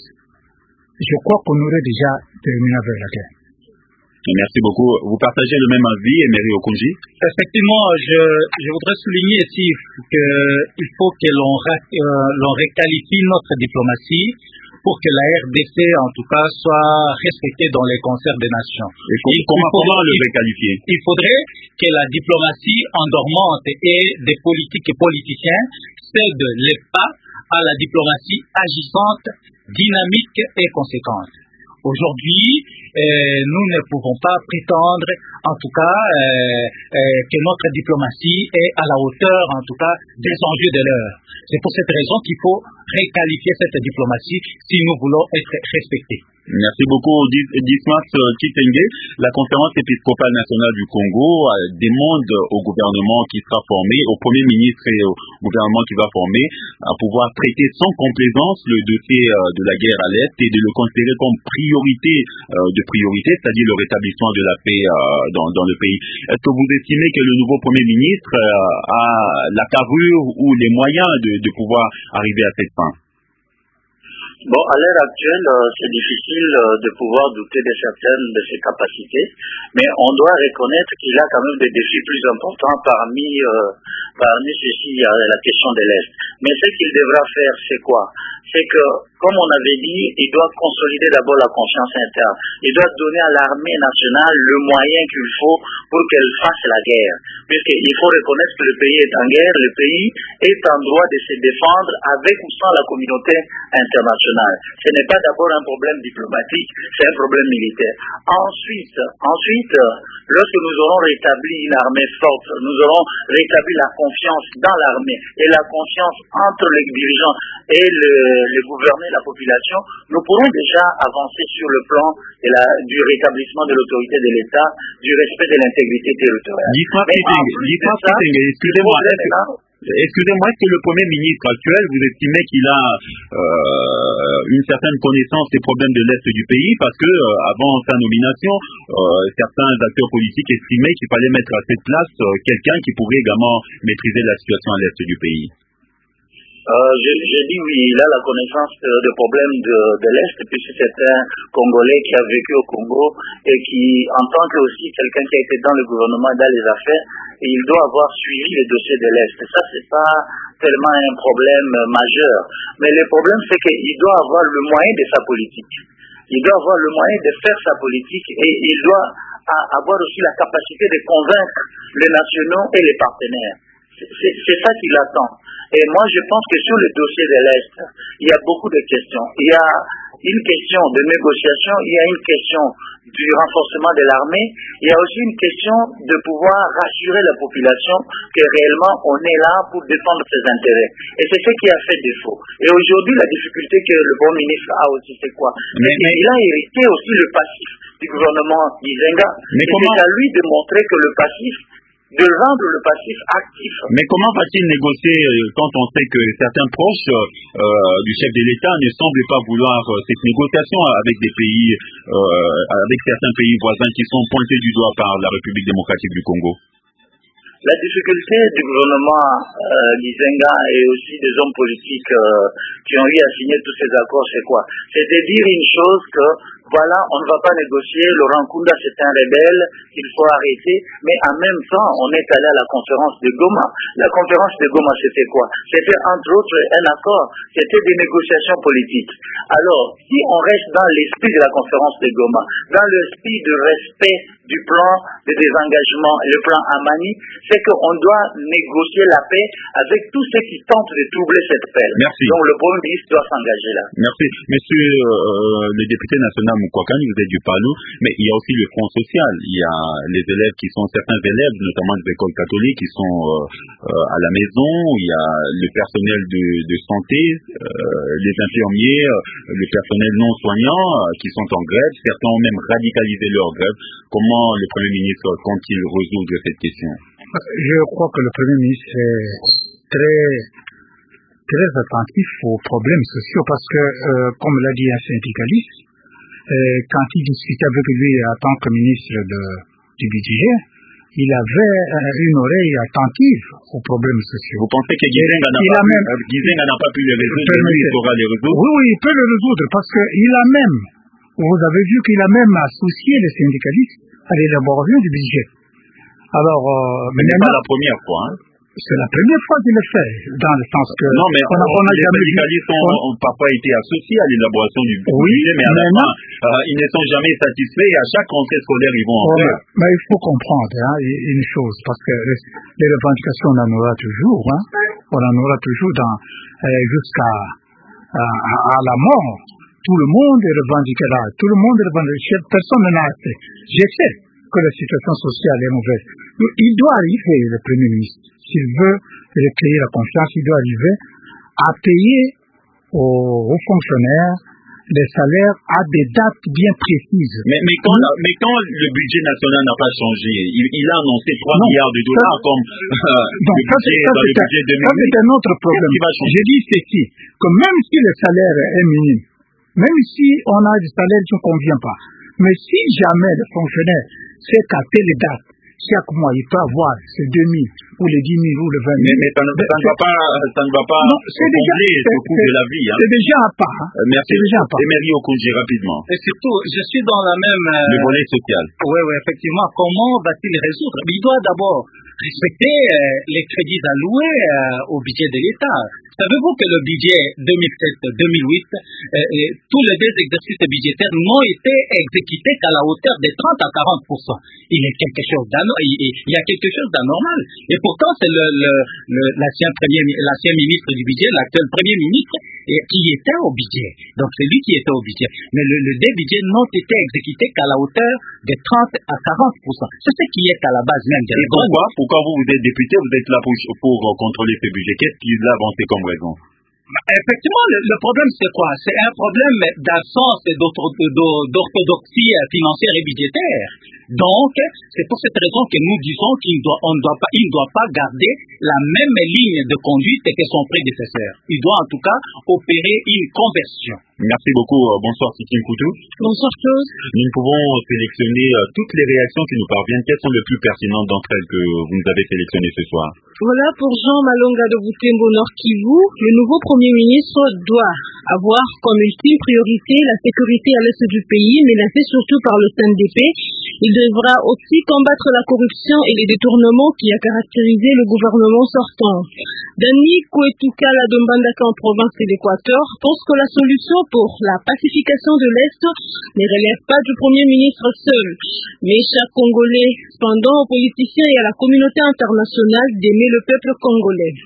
je crois qu'on aurait déjà terminé avec la guerre. Merci beaucoup. Vous partagez le même avis, Emery Okonji? Effectivement, je, je voudrais souligner ici qu'il faut que l'on euh, réqualifie notre diplomatie pour que la R D C, en tout cas, soit respectée dans les concerts des nations. Et il, comment, il comment le réqualifier? Il faudrait que la diplomatie endormante et des politiques et politiciens cèdent les pas à la diplomatie agissante, dynamique et conséquente. Aujourd'hui, euh, nous ne pouvons pas prétendre, en tout cas, euh, euh, que notre diplomatie est à la hauteur, en tout cas, des enjeux de l'heure. C'est pour cette raison qu'il faut réqualifier cette diplomatie si nous voulons être respectés. Merci beaucoup, Dismas Kitenge. La conférence épiscopale nationale du Congo demande au gouvernement qui sera formé, au Premier ministre et au gouvernement qui va former, à pouvoir traiter sans complaisance le dossier de la guerre à l'Est et de le considérer comme priorité de priorité, c'est-à-dire le rétablissement de la paix dans, dans le pays. Est-ce que vous estimez que le nouveau Premier ministre a la carrure ou les moyens de, de pouvoir arriver à cette fin? Bon, à l'heure actuelle, euh, c'est difficile euh, de pouvoir douter de certaines de ses capacités, mais on doit reconnaître qu'il a quand même des défis plus importants. Parmi euh, parmi ceux-ci, il y a la question de l'Est. Mais ce qu'il devra faire, c'est quoi? C'est que, comme on avait dit, il doit consolider d'abord la confiance interne. Il doit donner à l'armée nationale le moyen qu'il faut pour qu'elle fasse la guerre. Puisqu'il faut reconnaître que le pays est en guerre, le pays est en droit de se défendre avec ou sans la communauté internationale. Ce n'est pas d'abord un problème diplomatique, c'est un problème militaire. Ensuite, ensuite, lorsque nous aurons rétabli une armée forte, nous aurons rétabli la confiance dans l'armée et la confiance entre les dirigeants et le, les gouverneurs et la population, nous pourrons déjà avancer sur le plan de la, du rétablissement de l'autorité de l'État, du respect de l'intégrité territoriale. Excusez-moi, Excusez-moi, est-ce que le Premier ministre actuel, vous estimez qu'il a euh, une certaine connaissance des problèmes de l'Est du pays? Parce que euh, avant sa nomination, euh, certains acteurs politiques estimaient qu'il fallait mettre à cette place euh, quelqu'un qui pourrait également maîtriser la situation à l'Est du pays. Euh, je, je dis oui, il a la connaissance euh, des problèmes de, de l'Est, puisque c'est un Congolais qui a vécu au Congo et qui, en tant que aussi quelqu'un qui a été dans le gouvernement et dans les affaires, il doit avoir suivi les dossiers de l'Est. Ça, c'est pas tellement un problème euh, majeur. Mais le problème, c'est qu'il doit avoir le moyen de sa politique. Il doit avoir le moyen de faire sa politique et il doit a, avoir aussi la capacité de convaincre les nationaux et les partenaires. C'est ça qu'il attend. Et moi, je pense que sur le dossier de l'Est, il y a beaucoup de questions. Il y a une question de négociation, il y a une question du renforcement de l'armée, il y a aussi une question de pouvoir rassurer la population que réellement on est là pour défendre ses intérêts. Et c'est ce qui a fait défaut. Et aujourd'hui, la difficulté que le bon ministre a aussi, c'est quoi? Mais, mais il a hérité aussi le passif du gouvernement Gizenga. Mais et comment... c'est à lui de montrer que le passif, de rendre le passif actif. Mais comment va-t-il négocier quand on sait que certains proches euh, du chef de l'État ne semblent pas vouloir euh, cette négociation avec des pays, euh, avec certains pays voisins qui sont pointés du doigt par la République démocratique du Congo? La difficulté du gouvernement euh, Gizenga et aussi des hommes politiques euh, qui ont eu à signer tous ces accords, c'est quoi? C'est de dire une chose que voilà, on ne va pas négocier, Laurent Nkunda c'est un rebelle, il faut arrêter, mais en même temps, on est allé à la conférence de Goma. La conférence de Goma, c'était quoi? C'était entre autres un accord, c'était des négociations politiques. Alors, si on reste dans l'esprit de la conférence de Goma, dans l'esprit de respect du plan de désengagement, le plan Amani, c'est qu'on doit négocier la paix avec tous ceux qui tentent de troubler cette paix. Merci. Donc le Premier ministre doit s'engager là. Merci. Monsieur euh, le député national Moukouakani, vous êtes du Palou, mais il y a aussi le Front social. Il y a les élèves qui sont, certains élèves, notamment des écoles catholiques, qui sont euh, euh, à la maison. Il y a le personnel de, de santé, euh, les infirmiers, euh, le personnel non soignant euh, qui sont en grève. Certains ont même radicalisé leur grève. Comment le Premier ministre compte-t-il résoudre cette question? Je crois que le Premier ministre est très, très attentif aux problèmes sociaux parce que, euh, comme l'a dit un syndicaliste, euh, quand il discutait avec lui en tant que ministre de, du budget, il avait euh, une oreille attentive aux problèmes sociaux. Vous pensez que Gizenga n'a pas, même... n'a pas pu les résoudre, lui, il saura les résoudre? Oui, oui, il peut les résoudre parce qu'il a même, vous avez vu qu'il a même associé les syndicalistes à l'élaboration du budget. Alors, euh, mais ce n'est pas la première fois, hein? C'est la première fois qu'il le fait, dans le sens que... Non, mais on a, on a les jamais syndicalistes ont, ont, ont parfois été associés à l'élaboration du oui, budget, mais à la fin, euh, ils ne sont jamais satisfaits et à chaque rentrée scolaire, ils vont en ouais, faire. Mais il faut comprendre hein, une chose, parce que les, les revendications, on en aura toujours, hein, on en aura toujours dans, euh, jusqu'à à, à la mort. Tout le monde est revendiqué là, tout le monde est revendiqué, personne n'en a assez. Je sais que la situation sociale est mauvaise. Il doit arriver, le Premier ministre, s'il veut recréer la confiance, il doit arriver à payer aux, aux fonctionnaires les salaires à des dates bien précises. Mais, mais, quand, la, mais quand le budget national n'a pas changé, il, il a annoncé trois milliards de dollars comme euh, donc, le budget, ça, dans le budget deux mille huit. Ça, c'est un autre problème. J'ai dit ceci, que même si le salaire est minime, même si on a des salaires qui ne conviennent pas, mais si jamais le fonctionnaire sait qu'à telle date, chaque mois, il peut avoir ces deux mille, ou les dix mille, ou les vingt mille. Mais, mais ça, ne, ça, ne va pas, ça ne va pas non, c'est déjà, ce coût de la vie. Hein. C'est déjà à part. Hein. Euh, merci. C'est déjà à part. Et Mary Okonji, rapidement. Et surtout, je suis dans la même... Euh... Le volet social. Oui, oui, effectivement. Comment va-t-il résoudre? Il doit d'abord respecter euh, les crédits alloués euh, au budget de l'État. Savez-vous que le budget deux mille sept deux mille huit, euh, euh, tous les deux exercices budgétaires n'ont été exécutés qu'à la hauteur de trente à quarante pour cent. Il y a quelque chose d'anormal. Il y a quelque chose d'anormal. Et pourtant, c'est le, le, le, l'ancien, premier, l'ancien ministre du budget, l'actuel premier ministre, et, qui était au budget. Donc, c'est lui qui était au budget. Mais le, le deux budgets n'ont été exécutés qu'à la hauteur de trente à quarante pour cent. C'est ce qui est à la base même. Et pourquoi, pourquoi vous, vous êtes député, vous êtes là pour, pour contrôler ces budgets? Qu'est-ce qui l'a avancé comme raison? Effectivement, le, le problème c'est quoi? C'est un problème d'absence d'orthodoxie financière et budgétaire. Donc, c'est pour cette raison que nous disons qu'il doit, on doit pas, il ne doit pas garder la même ligne de conduite que son prédécesseur. Il doit en tout cas opérer une conversion. Merci beaucoup. Bonsoir, Sitine Koutou. Bonsoir, Claude. Nous pouvons sélectionner toutes les réactions qui nous parviennent. Quelles sont les plus pertinentes d'entre elles que vous nous avez sélectionnées ce soir? Voilà, pour Jean Malonga de Butembo Nord Kivu, le nouveau Premier ministre doit avoir comme ultime priorité la sécurité à l'est du pays, menacée surtout par le C N D P. Il devra aussi combattre la corruption et les détournements qui a caractérisé le gouvernement sortant. Dani Kouetouka Ladombandaka en province de l'Équateur pense que la solution pour la pacification de l'Est ne relève pas du Premier ministre seul, mais chaque Congolais, cependant aux politiciens et à la communauté internationale d'aimer le peuple congolais.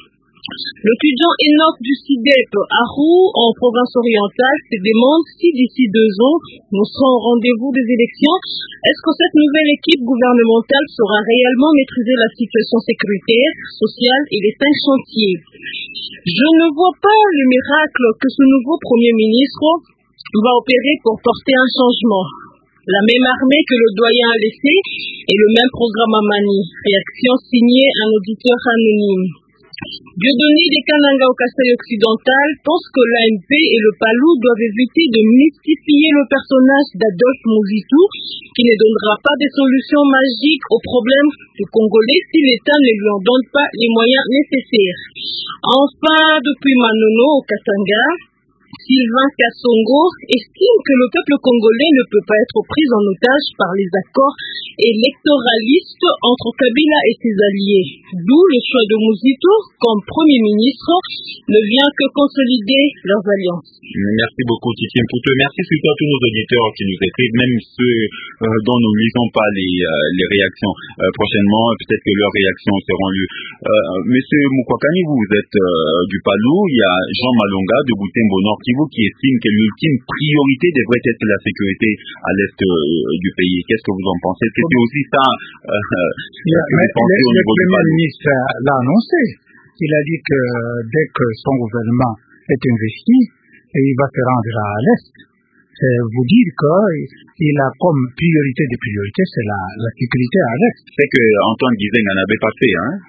L'étudiant Enoch du C I D E P à Roux, en province orientale, se demande si d'ici deux ans, nous serons au rendez-vous des élections. Est-ce que cette nouvelle équipe gouvernementale saura réellement maîtriser la situation sécuritaire, sociale et les cinq chantiers? Je ne vois pas le miracle que ce nouveau Premier ministre va opérer pour porter un changement. La même armée que le doyen a laissée et le même programme à Mani. Réaction signée un auditeur anonyme. Dieudonné des Kananga au Kasaï occidental pense que l'A M P et le Palou doivent éviter de mystifier le personnage d'Adolphe Muzitu, qui ne donnera pas des solutions magiques aux problèmes du Congolais si l'État ne lui en donne pas les moyens nécessaires. Enfin, depuis Manono au Katanga, Sylvain Kassongo estime que le peuple congolais ne peut pas être pris en otage par les accords électoralistes entre Kabila et ses alliés. D'où le choix de Muzitu comme Premier ministre ne vient que consolider leurs alliances. Merci beaucoup Titi Mputu. Merci surtout à tous nos auditeurs qui nous écrivent, même ceux euh, dont nous ne lisons pas les, euh, les réactions. Euh, prochainement, peut-être que leurs réactions seront lues. Euh, Monsieur Mukwakani, vous êtes euh, du Palou. Il y a Jean Malonga de Butembo Nord Kivu qui estime que l'ultime priorité devrait être la sécurité à l'est euh, du pays. Qu'est-ce que vous en pensez? Est-ce que c'est aussi ça euh, yeah, que vous pensez au niveau du Palou? Le Premier ministre l'a annoncé. Il a dit que dès que son gouvernement est investi, il va se rendre à l'est. C'est vous dire qu'il a comme priorité des priorités, c'est la, la sécurité à l'est. C'est que Antoine Gizenga n'en avait pas fait, hein?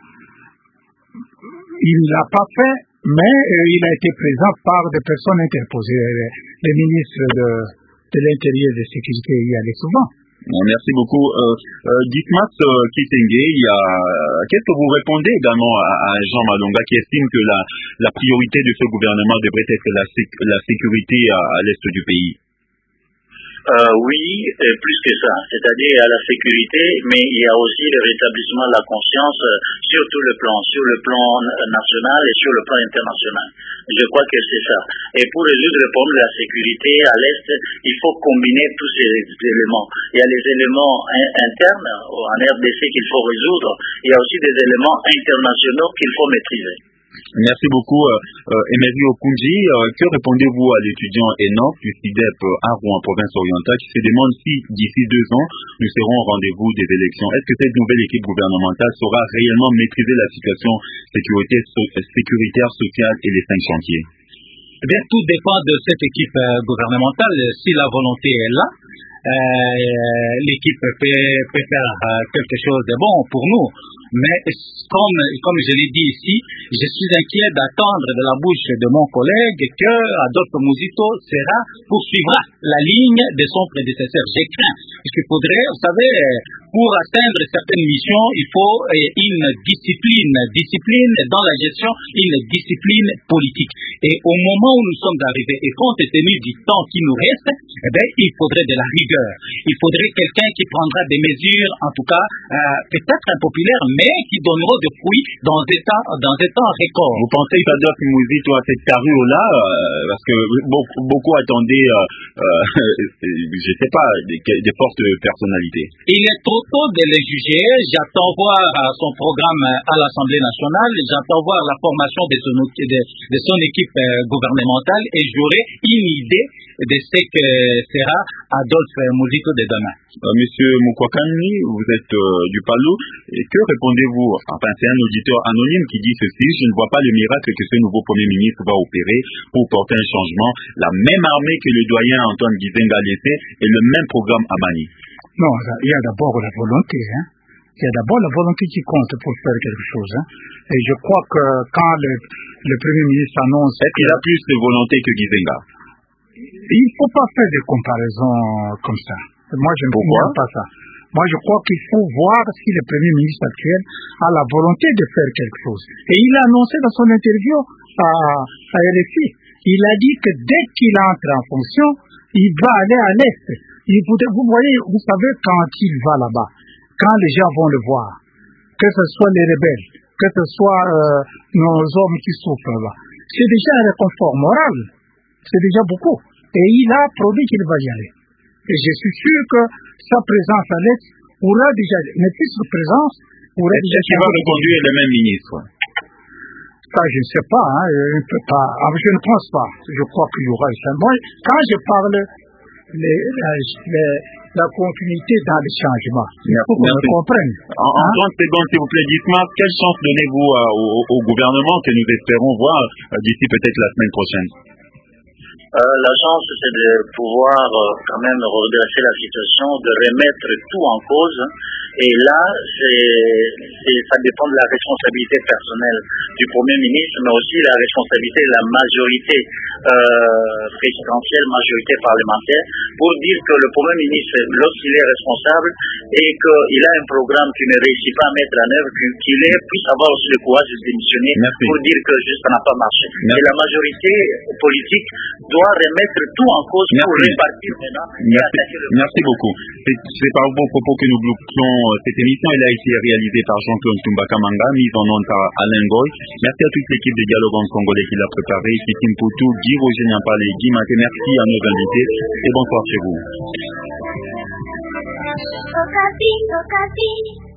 Il ne l'a pas fait, mais euh, il a été présent par des personnes interposées. Le ministre de, de l'Intérieur et de la Sécurité y allait souvent. Merci beaucoup. Euh, euh, Dismas euh, Kitenge, il y a... qu'est-ce que vous répondez également à, à Jean Malonga qui estime que la, la priorité de ce gouvernement devrait être la, sé- la sécurité à, à l'est du pays? Euh, oui, et plus que ça, c'est-à-dire à la sécurité, mais il y a aussi le rétablissement de la conscience euh, sur tout le plan, sur le plan national et sur le plan international. Je crois que c'est ça. Et pour résoudre le problème de la sécurité à l'Est, il faut combiner tous ces éléments. Il y a les éléments in- internes en R D C qu'il faut résoudre, il y a aussi des éléments internationaux qu'il faut maîtriser. Merci beaucoup. Euh, Emery Okunji, euh, que répondez-vous à l'étudiant Enoch du C I D E P à Rouen, en province orientale, qui se demande si d'ici deux ans, nous serons au rendez-vous des élections? Est-ce que cette nouvelle équipe gouvernementale saura réellement maîtriser la situation sécuritaire, so- sécuritaire sociale et les cinq chantiers? Eh bien, tout dépend de cette équipe euh, gouvernementale. Si la volonté est là, euh, l'équipe peut, peut faire euh, quelque chose de bon pour nous. Mais comme, comme je l'ai dit ici, je suis inquiet d'attendre de la bouche de mon collègue que Adolphe Muzitu sera, poursuivra la ligne de son prédécesseur. J'ai craint. Parce qu'il faudrait, vous savez, pour atteindre certaines missions, il faut une discipline, discipline dans la gestion, une discipline politique. Et au moment où nous sommes arrivés, et compte tenu du temps qui nous reste, eh bien, il faudrait de la rigueur. Il faudrait quelqu'un qui prendra des mesures, en tout cas, euh, peut-être impopulaires, mais qui donneront des fruits dans un temps, dans un temps record. Vous pensez qu'Adolphe Muzitu a cette carrure-là, euh, parce que beaucoup, beaucoup attendaient, euh, euh, je ne sais pas, des, des fortes personnalités? Il est trop tôt de les juger. J'attends voir son programme à l'Assemblée nationale, j'attends voir la formation de son, de, de son équipe gouvernementale et j'aurai une idée de ce que sera Adolphe Muzitu de demain. Euh, Monsieur Mukwakani, vous êtes euh, du Palou, et que répondez-vous? Enfin, c'est un auditeur anonyme qui dit ceci: je ne vois pas le miracle que ce nouveau Premier ministre va opérer pour porter un changement. La même armée que le doyen Antoine Gizenga a laissé et le même programme à Mani. Non, il y a d'abord la volonté, hein. Il y a d'abord la volonté qui compte pour faire quelque chose, hein. Et je crois que quand le, le Premier ministre annonce... Est-ce qu'il a plus de volonté que Gizenga? Il ne faut pas faire des comparaisons comme ça. Moi, je ne comprends pas ça. Moi, je crois qu'il faut voir si le Premier ministre actuel a la volonté de faire quelque chose. Et il a annoncé dans son interview à, à R F I, il a dit que dès qu'il entre en fonction, il va aller à l'Est. Il voudrait, vous voyez, vous savez, quand il va là-bas, quand les gens vont le voir, que ce soit les rebelles, que ce soit euh, nos hommes qui souffrent là, c'est déjà un réconfort moral. C'est déjà beaucoup. Et il a promis qu'il va y aller. Et je suis sûr que sa présence à l'Est aura déjà, mais plus de présence, aura déjà... Est-ce qu'il va reconduire le même ministre? Ça, je ne sais pas, hein, je ne peux pas. Ah, je ne pense pas. Je crois qu'il y aura ça. Moi, quand je parle les, les, la continuité dans le changement, il faut qu'on le comprenne. En, en hein? trente secondes, s'il vous plaît, dites-moi, quelle chance donnez-vous à, au, au gouvernement que nous espérons voir euh, d'ici peut-être la semaine prochaine? Euh, la chance, c'est de pouvoir euh, quand même redresser la situation, de remettre tout en cause. Et là, c'est, c'est, ça dépend de la responsabilité personnelle du Premier ministre, mais aussi la responsabilité de la majorité euh, présidentielle, majorité parlementaire, pour dire que le Premier ministre, lorsqu'il est responsable et qu'il a un programme qu'il ne réussit pas à mettre en œuvre, qu'il ait, puisse avoir aussi le courage de démissionner. Merci. Pour dire que juste ça n'a pas marché. Merci. Et la majorité politique doit remettre tout en cause. Merci. Pour répartir maintenant. Merci, Merci beaucoup. C'est, c'est par vos propos que nous bouclons cette émission. Elle a été réalisée par Jean-Claude Tumbakamanga, mise en onde par Alain Goy. Merci à toute l'équipe de Dialogue en Congolais qui l'a préparé. Fitim Poutou, Guy Roger Niampale et Guy Maté. Merci à nos invités et bonsoir chez vous. Okapi, Okapi.